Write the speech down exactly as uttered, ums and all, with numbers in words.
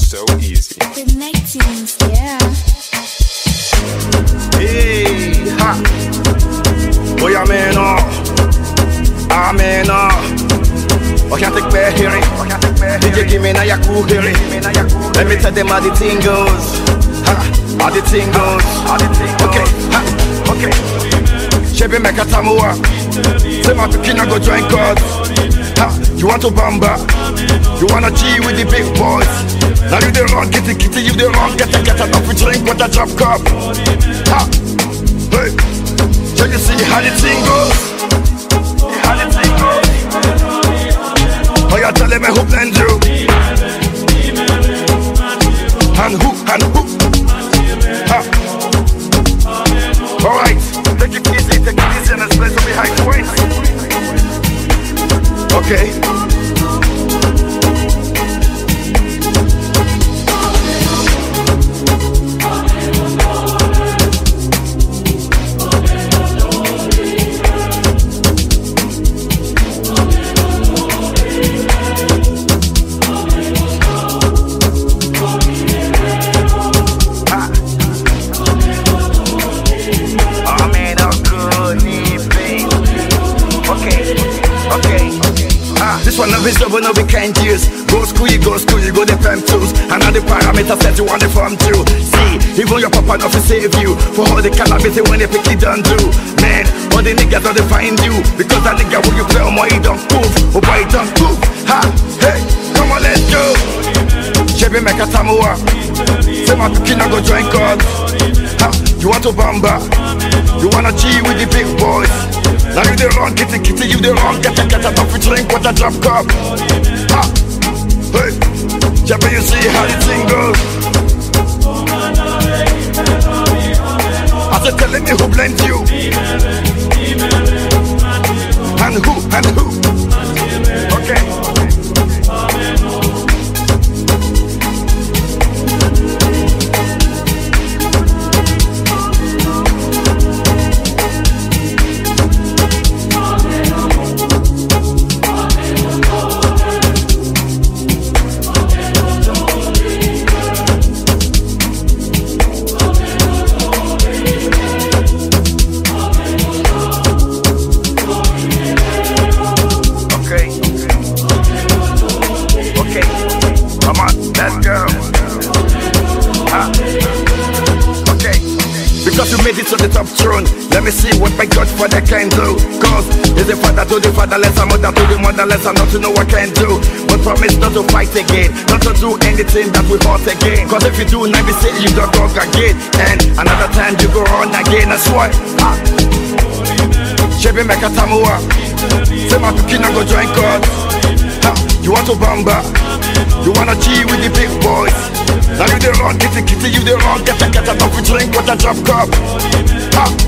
so easy. Connecting, yeah. Hey, ha. Boy, I'm in awe. I'm in awe. I can't take back hearing. D J give me now your cool hearing. Let me tell them how the thing goes. Ha, how the thing goes. Okay, ha, okay. Chebe make a tamua. Say my picking I go join God. Ha, you want to bamba? You wanna G with the big boys? Now you the wrong, get it, get it, you the wrong, get it, get it, up with drink with a drop cup. Ha, hey, so you see how the thing goes? How the thing goes? Oh, you're telling me who blend you? And who, and who? Ha, alright, take it easy, take it easy, and let's play some behind points. Okay. This one of his double no be kind years. Go school, you go school, you go the prime tools. And all the parameters that you want to form too. See, even your papa not to save you. For all the calamity when they pick it done do. Man, all the niggas don't find you. Because that nigga when you play on my he don't move. Oh boy, he don't move. Ha, hey, come on, let's go. Chebe make a tamua. Say my picking I go join God. Ha, you want to bamba? You wanna G with the big boys? Now you the wrong, get it, get it, you the wrong, get it, get it, up with drink with a drop cup. Ha, hey, Chebe, you see how the thing goes? I said telling me who blends you. And who, and who? Okay. Because you made it to the top throne. Let me see what my Godfather can do. Cause he's the father to the fatherless, a mother to the motherless, and not to know what can do. But promise not to fight again, not to do anything that we hurt again. Cause if you do, now you say you don't go again. And another time you go on again, that's why. Chebe make a tamua. Say my picking I go join God. Ha, you want to bamba? You wanna G with the big boys? Now you the wrong, get it, get it, you the wrong, get it, get it, up with drink with a drop cup. Ha,